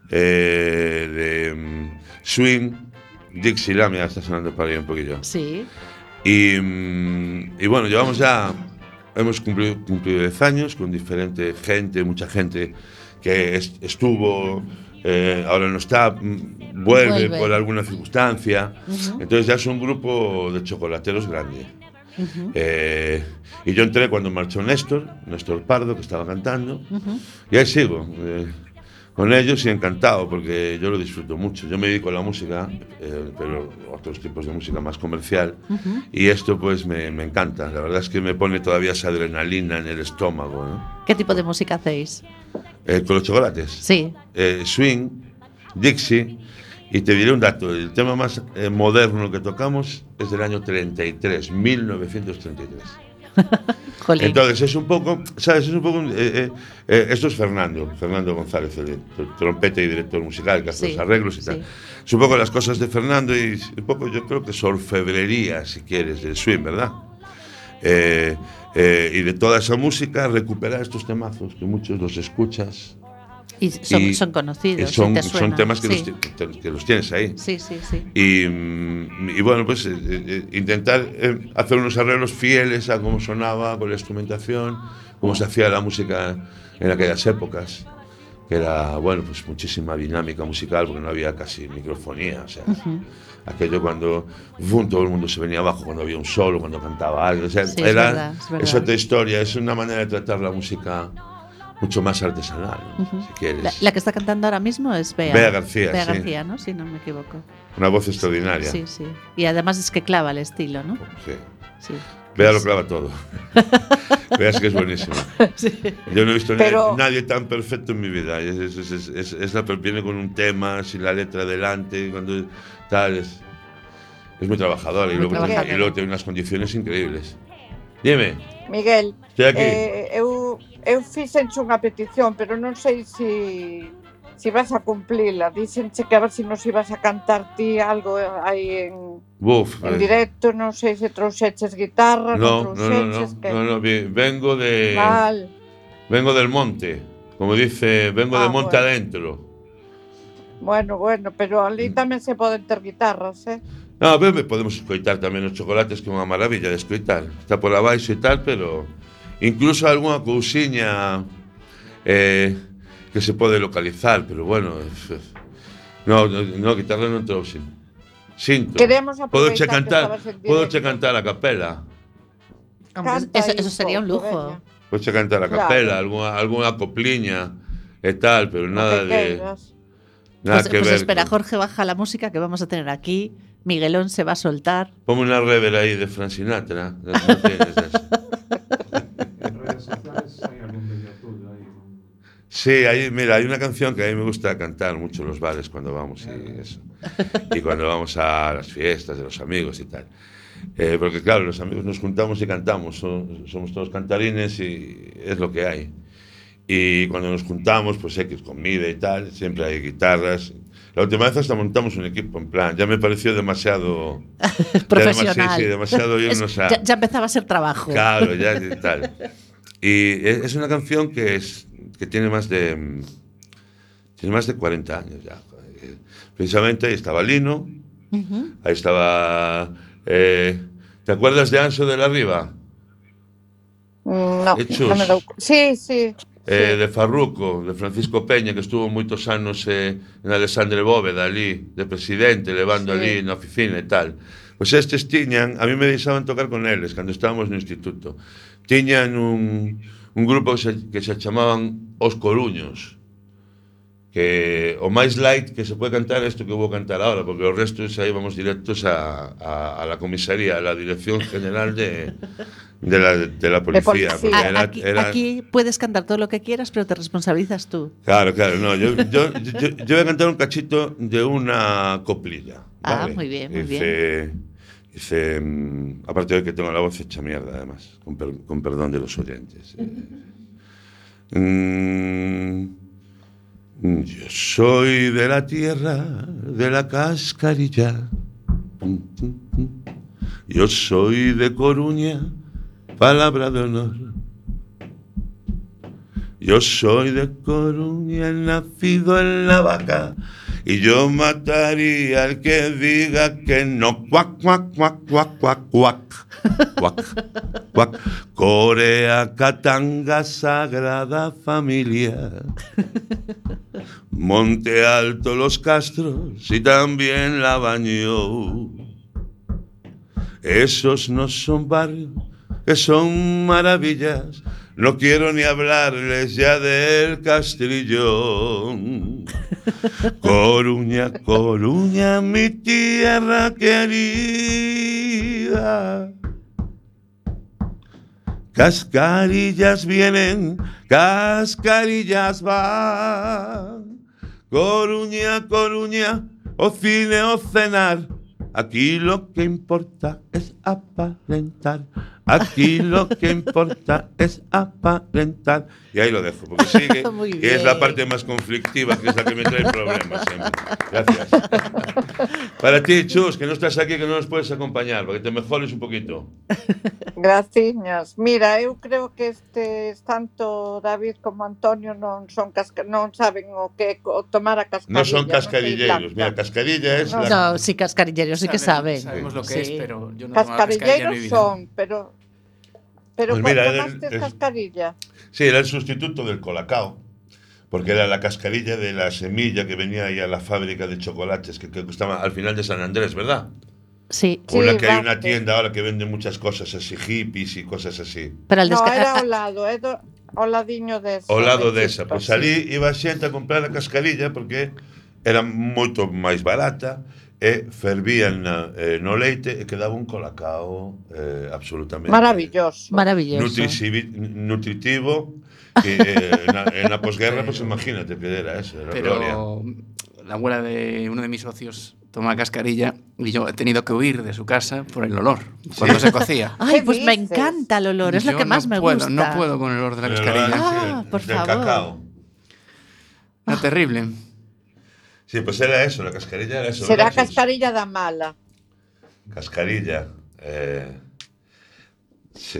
de swing. Dixieland, ya está sonando para ahí un poquillo. Sí. Y bueno, hemos cumplido 10 años con diferente gente, mucha gente que estuvo, ahora no está, vuelve por alguna circunstancia. Entonces ya es un grupo de chocolateros grande. Y yo entré cuando marchó Néstor Pardo, que estaba cantando, y ahí sigo. Con ellos y encantado, porque yo lo disfruto mucho. Yo me dedico a la música, pero otros tipos de música más comercial, y esto pues me encanta. La verdad es que me pone todavía esa adrenalina en el estómago, ¿no? ¿Qué tipo de música hacéis? ¿Con los chocolates? Sí. Swing, Dixie Y te diré un dato, el tema más moderno que tocamos es del año 33, 1933. Jolín. Entonces es un poco, ¿sabes? Es un poco, esto es Fernando González, el trompeta y director musical que hace los arreglos y tal. Es un poco las cosas de Fernando y un poco yo creo que es orfebrería, si quieres, del swing, ¿verdad? Y de toda esa música recuperar estos temazos que muchos los escuchas. Y son conocidos. Son suenan. temas que los tienes ahí. Sí. Y bueno, pues intentar hacer unos arreglos fieles a cómo sonaba con la instrumentación, cómo se hacía la música en aquellas épocas, que era, bueno, pues muchísima dinámica musical porque no había casi microfonía, o sea, aquello cuando todo el mundo se venía abajo cuando había un solo, cuando cantaba algo, o sea, Sí, era es verdad. es otra historia, es una manera de tratar la música mucho más artesanal, ¿no? Si quieres. La que está cantando ahora mismo es Bea. Bea García, Bea sí. García, ¿no? Si no me equivoco. Una voz extraordinaria. Sí. Y además es que clava el estilo, ¿no? Sí. Bea lo clava todo. Bea es que es buenísima. Sí. Yo no he visto Pero- nadie tan perfecto en mi vida. Viene con un tema, sin la letra delante, cuando tal, es muy trabajadora y luego tiene unas condiciones increíbles. Dime, Miguel, estoy aquí. eu fixenche unha petición, pero non sei si vas a cumplila. Dícenche que a ver si nos ibas a cantar ti algo aí en directo, non sei se trouxeches guitarra, No, trouxeches vengo del monte, como dice, vengo de monte adentro. Bueno, pero ali tamén se poden ter guitarras, No, podemos escoitar tamén os chocolates, que é unha maravilla de escoitar. Está por abaixo e tal, pero incluso algunha cousiña que se pode localizar, pero bueno, no, guitarra non trouxe. Sinto. Queremos aproveitar Podoche que estabas en directo. cantar a capela. Hombre, Canta eso aí sería un pouco, lujo. veña. Podoche cantar a Claro. capela, algunha copliña e tal, pero nada O que de queiras. nada que Pues ver. espera, Jorge, baja la música que vamos a tener aquí. Miguelón se va a soltar. Ponme una rever aí de Frank Sinatra. No tienes eso. En redes sociales hay algún vídeo tuyo ahí. Sí, mira, hay una canción que a mí me gusta cantar mucho en los bares cuando vamos y eso. Y cuando vamos a las fiestas de los amigos y tal. Porque claro, los amigos nos juntamos y cantamos, somos todos cantarines y es lo que hay. Y cuando nos juntamos, pues X comida y tal, siempre hay guitarras. La última vez hasta montamos un equipo, en plan, ya me pareció demasiado Profesional. Sí, demasiado irnos a... Ya empezaba a ser trabajo. Claro, ya y tal. Y es una canción que tiene más de 40 años ya. Precisamente ahí estaba Lino, ahí estaba... ¿te acuerdas de Anso de la Riva? No, Hechos. non me dou... Sí. De Farruco, de Francisco Peña, que estuvo moitos anos en Alexandre Bóveda ali, de presidente, levando ali na oficina e tal. Pois estes tiñan, a mí me deixaban tocar con eles cando estábamos no instituto. Tiñan un grupo que se chamaban Os Coruños, que o máis light que se pode cantar é isto que vou cantar ahora, porque o resto aí vamos directos a la comisaría, a la Dirección General de la policía. Porque Aquí puedes cantar todo lo que quieras, pero te responsabilizas tú. Claro, no, yo voy a cantar un cachito de una coplilla. ¿vale? Muy bien, muy Dice, aparte de que tengo la voz hecha mierda, además, con perdón de los oyentes. Yo soy de la tierra de la cascarilla. Yo soy de Coruña, palabra de honor. Yo soy de Coruña, nacido en la vaca, y yo mataría al que diga que no. Cuac, cuac, cuac, cuac, cuac, cuac. Cuac, cuac. Corea, Katanga, Sagrada Familia. Monte Alto, Los Castros y también La Bañó. Esos no son barrios, que son maravillas. No quiero ni hablarles ya del Castrillón. Coruña, Coruña, mi tierra querida. Cascarillas vienen, cascarillas van. Coruña, Coruña, o cine o cenar. Aquí lo que importa es aparentar. Aquí lo que importa es aparentar. Y ahí lo dejo, porque sigue. Y es la parte más conflictiva, que es la que me trae problemas siempre. Gracias. Para ti, Chus, que no estás aquí, que no nos puedes acompañar, para que te mejores un poquito. Graciñas. Mira, eu creo que tanto David como Antonio non saben o que o tomar a cascarilla. No son cascarilleiros. Mira, cascarilla es No, sí, cascarilleros sí que saben. Sabemos lo que es, Sí. pero yo no tomaba cascarilla en mi Cascarilleiros vida. son, pero Pues mira, tomaste cascarilla. Sí, era el sustituto del colacao, porque era la cascarilla de la semilla que venía ahí a la fábrica de chocolates que estaba al final de San Andrés, ¿verdad? Sí. Una Sí, que hay una Vázquez. tienda ahora que vende muchas cosas así, hippies y cosas así. Pero al No, era ao lado, ao ladiño desa. Ao lado desa, Pues pois ali iba a xente a comprar a cascarilla porque era moito máis barata e fervían no leite e quedaba un colacao absolutamente maravilloso. nutritivo que na posguerra, pues imagínate que era eso, era gloria. Pero la abuela de uno de mis socios toma cascarilla y yo he tenido que huir de su casa por el olor cuando se cocía. Ay, ¿Qué pues me dices? encanta el olor, es lo Yo que más no me puedo, gusta. No puedo con el olor de la Pero cascarilla. Ah, por del favor. cacao. Era terrible. Sí, pues era eso, la cascarilla era eso. Será ¿verdad, Chus? cascarilla da mala. Cascarilla. Sí.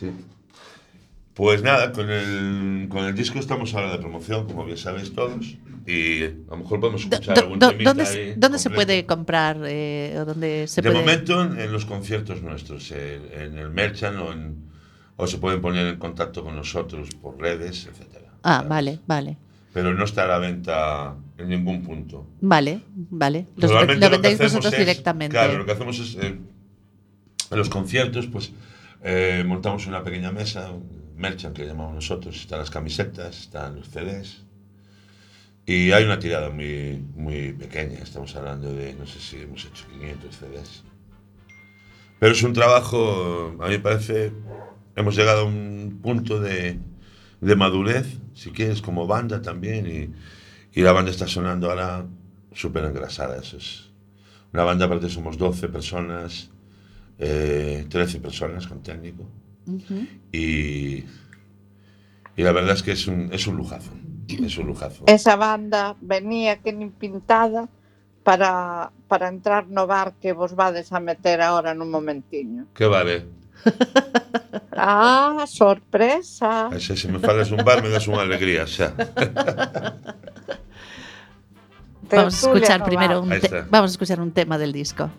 Pues nada, con el disco estamos ahora de promoción, como bien sabéis todos, y a lo mejor podemos escuchar algún temita ahí ¿Dónde se completo. puede comprar o dónde se De puede? momento en los conciertos nuestros, en el Merchant o se pueden poner en contacto con nosotros por redes, etcétera. Ah, vale. Pero no está a la venta en ningún punto. Vale. Normalmente Lo que vendéis hacemos vosotros es- directamente. Claro, lo que hacemos es en los conciertos, pues montamos una pequeña mesa, un merchant que llamamos nosotros, están las camisetas, están los CDs y hay una tirada muy, muy pequeña, estamos hablando de, no sé si hemos hecho 500 CDs. Pero es un trabajo, a mí me parece, hemos llegado a un punto de madurez, si quieres, como banda también, y la banda está sonando ahora súper engrasada. Eso es una banda, aparte somos 12 personas, 13 personas con técnico, y la verdad es que es un lujazo, es un lujazo. Esa banda venía que nin pintada para entrar no bar que vos vades a meter ahora nun momentiño. ¿Qué vale? Ah, sorpresa. Se me falas un bar me das unha alegría, xa. Vamos a escuchar Tertulia no primero bar. Ahí está. vamos a escuchar un tema del disco.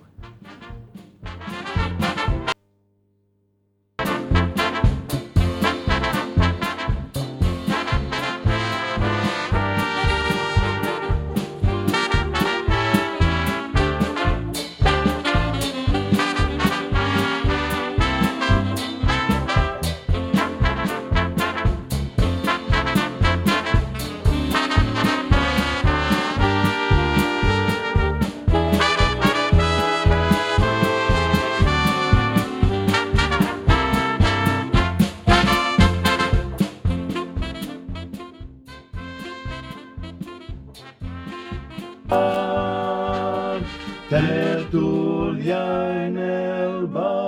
Tertulia en el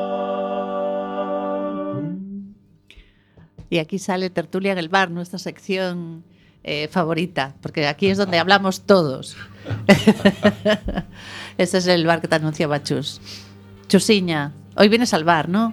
bar. Y aquí sale Tertulia en el bar, nuestra sección favorita, porque aquí es donde hablamos todos. Este es el bar que te anunciaba Chus. Chusiña, hoy vienes al bar, ¿no?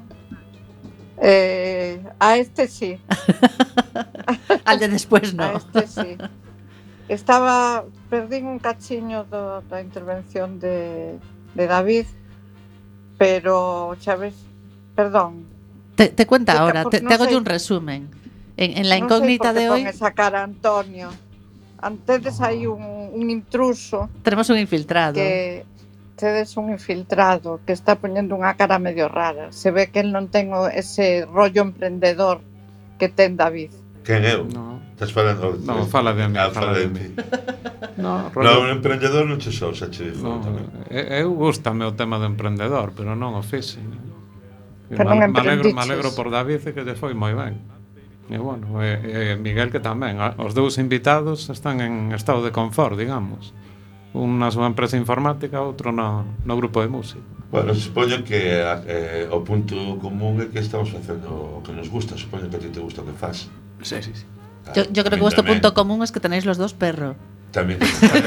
A este sí. Al de después A no. este sí. Perdí un cachiño da intervención de David, pero, Chávez, perdón. Te cuenta Sí, ahora, porque te no hago sé- yo un resumen. En la Non incógnita sei de por hoy que pon esa cara, Antonio. Antes hai un intruso tenemos un infiltrado. que tedes un infiltrado que está poñendo unha cara medio rara. Se ve que él non ten ese rollo emprendedor que ten David. Quen eu? No, Estás falando? no, fala de mí, Fala de mí. ti. No, No, un emprendedor non che sou, xa che dixo no, tamén. eu gustame o tema do emprendedor, pero non o fixen. Pero non emprendiches. Me alegro por David e que lle foi moi ben. E bueno, Miguel que tamén. Os dous invitados están en estado de confort, digamos. unha súa empresa informática, outro no grupo de música. Bueno, supoño que o punto común é que estamos facendo o que nos gusta. Supoño que a ti te gusta o que fas. Sí. Yo creo que vuestro punto común es que tenéis los dos perros. También.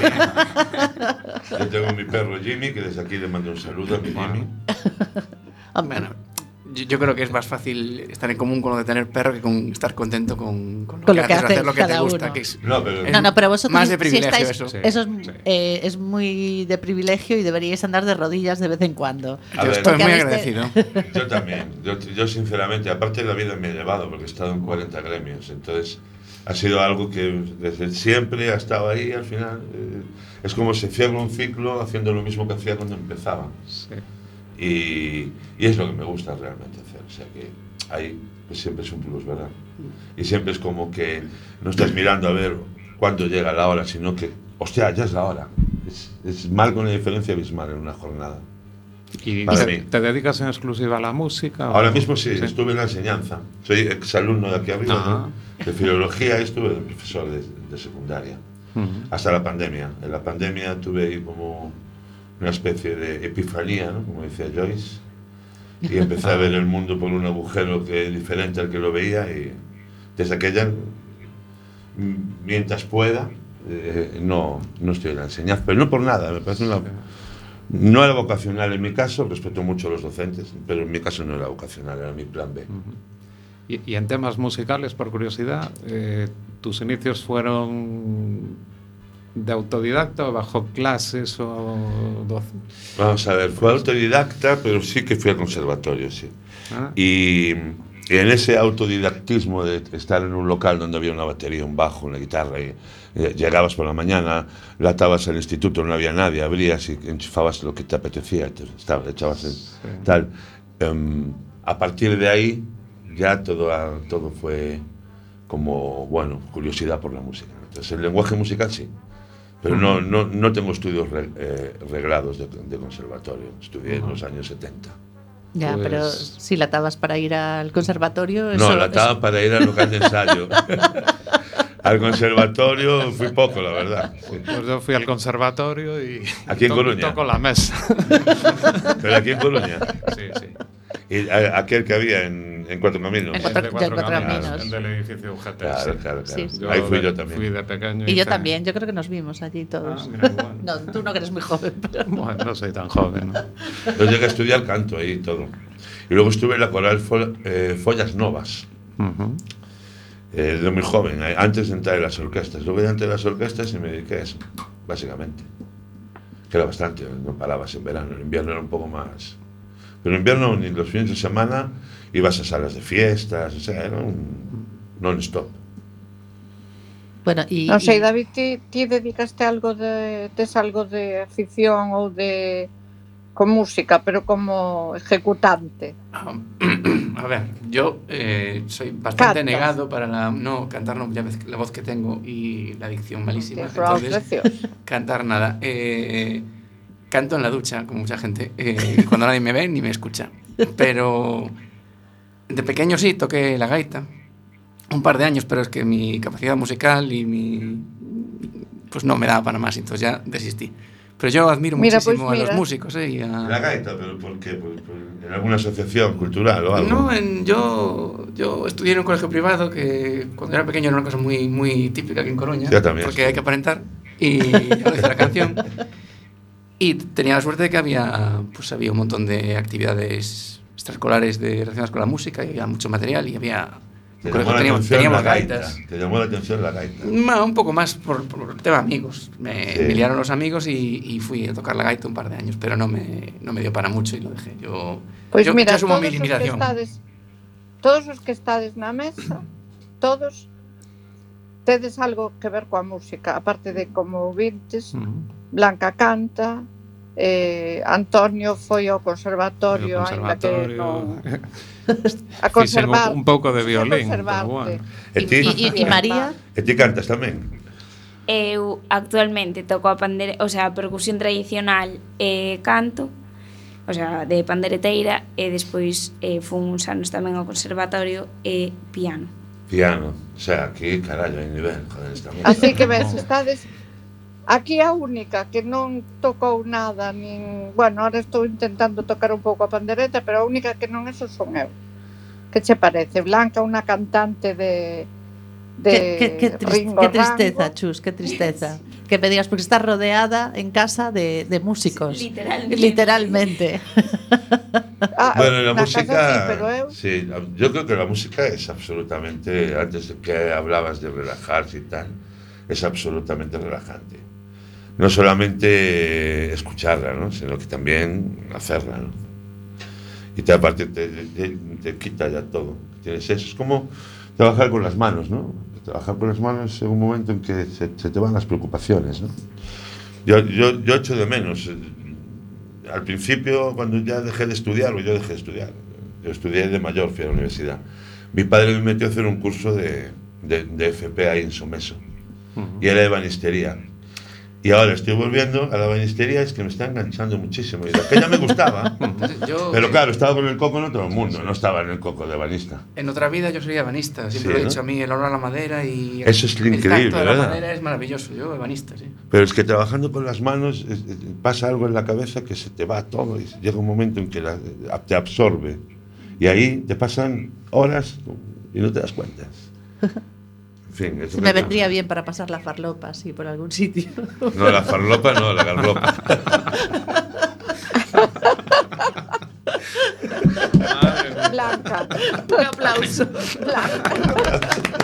Yo tengo mi perro Jimmy, que desde aquí le mando un saludo a mi Jimmy. Bueno, yo creo que es más fácil estar en común con lo de tener perro que con estar contento con lo que haces, hacer lo que te gusta. Uno. Que es, pero vosotros más de privilegio si estáis, eso es muy de privilegio y deberíais andar de rodillas de vez en cuando. Yo estoy muy agradecido. Yo también. Yo sinceramente, aparte de la vida me he llevado, porque he estado en 40 gremios, entonces ha sido algo que desde siempre ha estado ahí. Al final es como se cierra un ciclo haciendo lo mismo que hacía cuando empezaba. Sí. Y es lo que me gusta realmente hacer. O sea que ahí pues siempre es un plus, ¿verdad? Y siempre es como que no estás mirando a ver cuándo llega la hora, sino que, hostia, ya es la hora. Es marca una diferencia abismal en una jornada. ¿Y te dedicas en exclusiva a la música? Ahora mismo sí, estuve en la enseñanza. Soy exalumno de aquí arriba, ¿no? De filología, estuve de profesor de secundaria. Hasta la pandemia. En la pandemia tuve ahí como una especie de epifanía, ¿no? Como decía Joyce. Y empecé a ver el mundo por un agujero que es diferente al que lo veía. Y desde aquella, mientras pueda, no estoy en la enseñanza. Pero no por nada, me parece una... No era vocacional en mi caso, respeto mucho a los docentes, pero en mi caso no era vocacional, era mi plan B. Y en temas musicales, por curiosidad, ¿tus inicios fueron de autodidacta o bajo clases o Vamos a ver, fue autodidacta, pero sí que fui al conservatorio, sí. Y en ese autodidactismo de estar en un local donde había una batería, un bajo, una guitarra, y llegabas por la mañana, latabas al instituto, no había nadie, abrías y enchufabas lo que te apetecía, echabas tal. A partir de ahí ya todo fue como, bueno, curiosidad por la música. Entonces el lenguaje musical sí, pero no tengo estudios reglados de conservatorio, estudié en los años 70. Ya, pues... pero si latabas para ir al conservatorio... No, lataba para ir al local de ensayo. Al conservatorio fui poco, la verdad. Sí. Pues yo fui al conservatorio y... Aquí en Coruña. Toco la mesa. ¿Pero aquí en Coruña? Sí. ¿Y aquel que había en Cuatro Caminos? En Cuatro Caminos. El del edificio UGT. Claro. Sí. Ahí fui yo también. Fui de pequeño. Y yo también, yo creo que nos vimos allí todos. Mira, bueno. No, tú no, que eres muy joven. Pero... Bueno, no soy tan joven, ¿no? Yo llegué a estudiar canto ahí y todo. Y luego estuve en la coral Follas Novas. De muy joven, antes de entrar en las orquestas. Luego entré en las orquestas y me dediqué a eso, básicamente. Que era bastante, no parabas en verano. En invierno era un poco más... Pero en invierno, ni los fines de semana, ibas a salas de fiestas, o sea, era un non-stop. Bueno, y... No sei, David, ti dedicaste algo tes algo de afición ou con música, pero como ejecutante? A ver, yo soy bastante negado para cantar, no, ya ves la voz que tengo y la dicción malísima, entonces cantar nada. Canto en la ducha, como mucha gente, cuando nadie me ve ni me escucha. Pero de pequeño sí toqué la gaita, un par de años, pero es que mi capacidad musical pues no me daba para más, entonces ya desistí. Pero yo admiro muchísimo a los músicos. Y a... ¿La gaita? ¿Pero por qué? ¿En alguna asociación cultural o algo? No, yo estudié en un colegio privado que cuando era pequeño era una cosa muy, muy típica aquí en Coruña, porque hay que aparentar, y ya hice la canción. Y tenía la suerte de que había un montón de actividades extraescolares relacionadas con la música, y había mucho material y había... Teníamos gaitas. ¿Te llamó la atención la gaita? Un poco más por el tema amigos. Me liaron los amigos y fui a tocar la gaita un par de años, pero no me dio para mucho y lo dejé. Yo mira, asumo mi limitación. Todos os que estades na mesa, todos tedes algo que ver coa música, aparte de como ouvintes. Blanca canta, Antonio foi ao conservatorio, ainda que non... A conservar un pouco de violín, pero bueno. E María? E ti cantas tamén? Eu actualmente toco a percusión tradicional e canto, de pandereteira, e despois fun uns anos tamén ao conservatorio e piano. Piano, o sea, aquí, carallo, hai nivel, joder, estamos... Así que ves, estades Aquí a única que non tocou nada, nin... Bueno, ahora estou intentando tocar un pouco a pandereta, pero a única que non eso son eu. Que che parece? Blanca, unha cantante de Ringo qué tristeza, Rango. Chus, qué tristeza. Que me digas, porque estás rodeada en casa de músicos. Literalmente. Bueno, la na música, casa sí, pero eu... sí, yo creo que la música es absolutamente, antes de que hablabas de relajarse y tal, es absolutamente relajante. No solamente escucharla, ¿no? Sino que también hacerla, ¿no? Y aparte te quita ya todo. Tienes eso, es como trabajar con las manos, ¿no? Trabajar con las manos es un momento en que se te van las preocupaciones, ¿no? Yo echo de menos. Al principio, cuando ya dejé de estudiar, yo dejé de estudiar. Yo estudié de mayor, fui a la universidad. Mi padre me metió a hacer un curso de FP ahí en Someso. Y era ebanistería. Y ahora estoy volviendo a la ebanistería, es que me está enganchando muchísimo. Y de aquella me gustaba, pero claro, estaba con el coco en otro mundo, no estaba en el coco de ebanista. En otra vida yo sería ebanista, siempre Sí, lo he ¿no? dicho a mí, el olor a la madera y Eso es el increíble, tacto de la ¿verdad? madera es maravilloso, yo ebanista, sí. Pero es que trabajando con las manos pasa algo en la cabeza que se te va todo y llega un momento en que te absorbe. Y ahí te pasan horas y no te das cuenta. En fin, eso Se me vendría bien para pasar la farlopa, así, por algún sitio. No, la farlopa no, la garlopa. Blanca. Un aplauso. Blanca.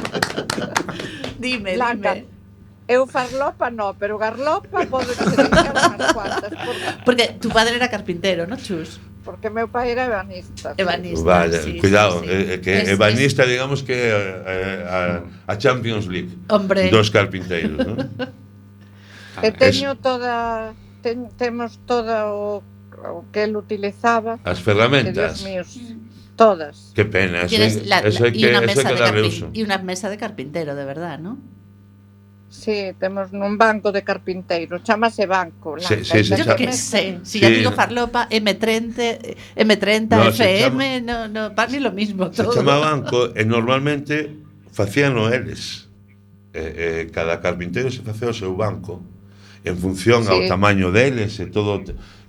Dime, Blanca. dime. Eu farlopa no, pero garlopa pode ser unhas cuantas, Porque tu padre era carpintero, ¿no, Chus? porque meu pai era ebanista. Ebanista. Vaya, sí, cuidado, sí, sí. que ebanista, digamos que a Champions League. Hombre. Dos carpinteiros, ¿no? E teño temos toda o que él utilizaba. As Que, ferramentas. Dios mío, todas. Qué pena, Tienes eso hay y una mesa que de darle uso. y una mesa de carpintero, de verdad, ¿no? Sí, temos nun banco de carpinteiro, chámase banco. Sí, Blanca, sí, sí, e Yo cha- qué sé, si Sí, ya digo no. farlopa, M30, No, se FM, no, para mí lo mismo Se todo. chama banco e normalmente facíano eles. Cada carpinteiro se facía o seu banco en función Sí. ao tamaño deles e todo.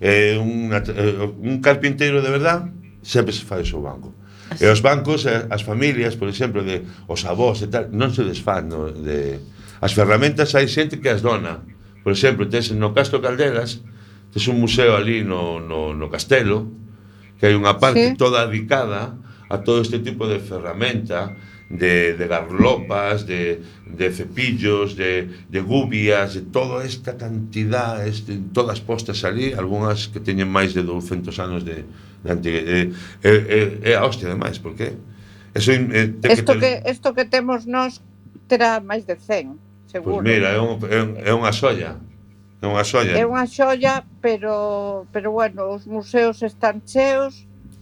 Un carpinteiro de verdad sempre se fai o seu banco. E os bancos, as familias, por exemplo, de os avós e tal, non se desfán as ferramentas hai xente que as dona. Por exemplo, tes no Castro Caldelas, tes un museo ali no castelo, que hai unha parte Sí. toda dedicada a todo este tipo de ferramenta, de garlopas, de cepillos, de gubias, de toda esta cantidad, todas postas ali, algunhas que teñen máis de 200 anos de antigüedade. É a hostia, ademais, porque eso Isto que temos nós terá máis de 100, seguro. Pois mira, é unha xoia. É unha xoia. É unha xoia, pero bueno, os museos están cheos,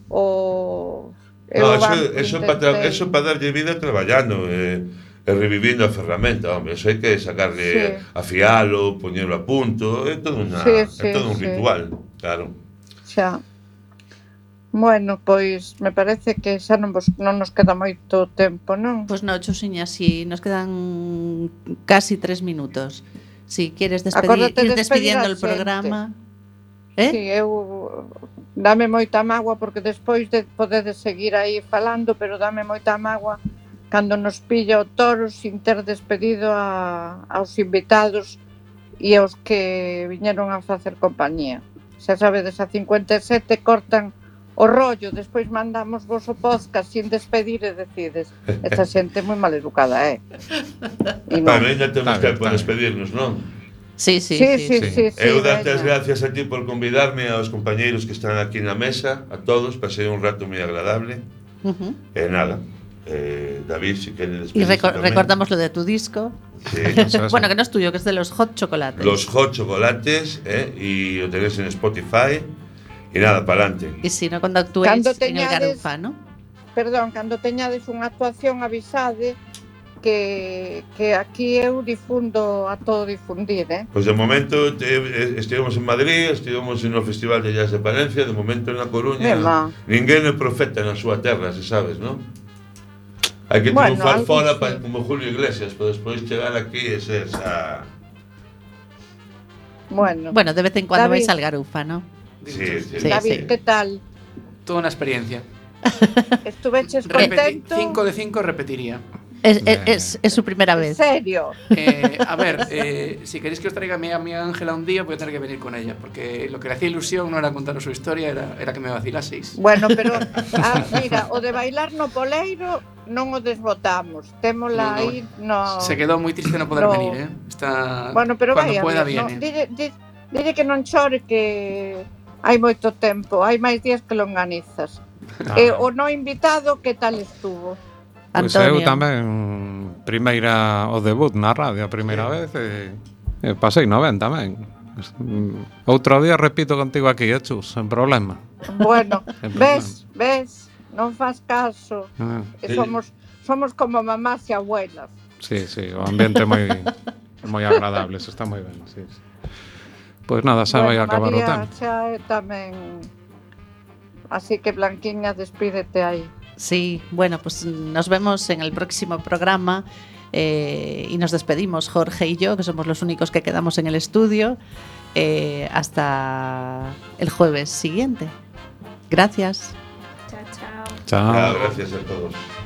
No, eso para darlle vida traballando e revivindo a ferramenta, hombre, eso hai que sacarle, afialo, poñelo a punto, é todo un ritual, claro. Xa. Bueno, pois me parece que xa non nos queda moito tempo, non? Pues no, Chusiña, si nos quedan casi 3 minutos. Si quieres Acórdate ir de despedir despidiendo a el xente. programa. Sí, dame moita mágoa porque despois de podedes seguir aí falando, pero dame moita mágoa cando nos pilla o toro sin ter despedido aos invitados e aos que viñeron a facer compañía. Xa sabedes, a 57 cortan o rollo, despois mandamos vos o podcast sin despedir e decides. Esta xente é moi maleducada, E non. Bueno, ainda temos tempo de despedirnos, non? Sí. Eu darte as gracias a ti por convidarme, aos compañeiros que están aquí na mesa, a todos, pasei un rato moi agradable. E nada, David, si queres Y despedirse recordamos lo de tu disco. Sí. Bueno, que no es tuyo, que es de los Hot Chocolates. Los Hot Chocolates, y lo tenéis en Spotify. Y nada, para adelante. Y si no, cuando actúes en el Garufá, ¿no? Perdón, cando teñades unha actuación avisade que aquí eu difundo a todo difundir, Pues de momento estivemos en Madrid, estivemos no Festival de Jazz de Palencia, de momento en La Coruña. Ninguén é profeta na súa terra, se sabes, non? Hai que triunfar fora como Julio Iglesias, para despois chegar aquí e ser Bueno, de vez en cuando David. vais al Garufa, ¿no? Sí. Sí, David, sí. ¿qué tal? Toda una experiencia. ¿Estuveches contento? 5 de 5 repetiría. Es su primera ¿En vez. serio? A ver, si queréis que os traiga a mi Ángela un día, voy a tener que venir con ella, porque lo que le hacía ilusión no era contaros su historia, era que me vacilaseis. Bueno, pero mira, o de bailar no poleiro non o desbotamos. Témola No, aí no. Se quedó muy triste no poder No. venir, ¿eh? Está Bueno, pero cuando vai a pueda ver, viene. Dille que non chore, que hai moito tempo, hai máis días que longanizas. O no invitado, que tal estuvo? Pois eu tamén, o debut na radio a primeira vez, pasei no ben tamén. Outro día repito contigo aquí, Chus, sen problema. Bueno, ves, non faz caso. Somos como mamás e abuelas. Sí, o ambiente é moi agradable, eso está moi ben, sí. Pois nada, xa vai a acabar o María, tempo. xa tamén. Así que Blanquiña, despídete aí. Sí, bueno, pues nos vemos en el próximo programa y nos despedimos, Jorge y yo, que somos los únicos que quedamos en el estudio, hasta el jueves siguiente. Gracias. Chao, chao. Chao. Gracias a todos.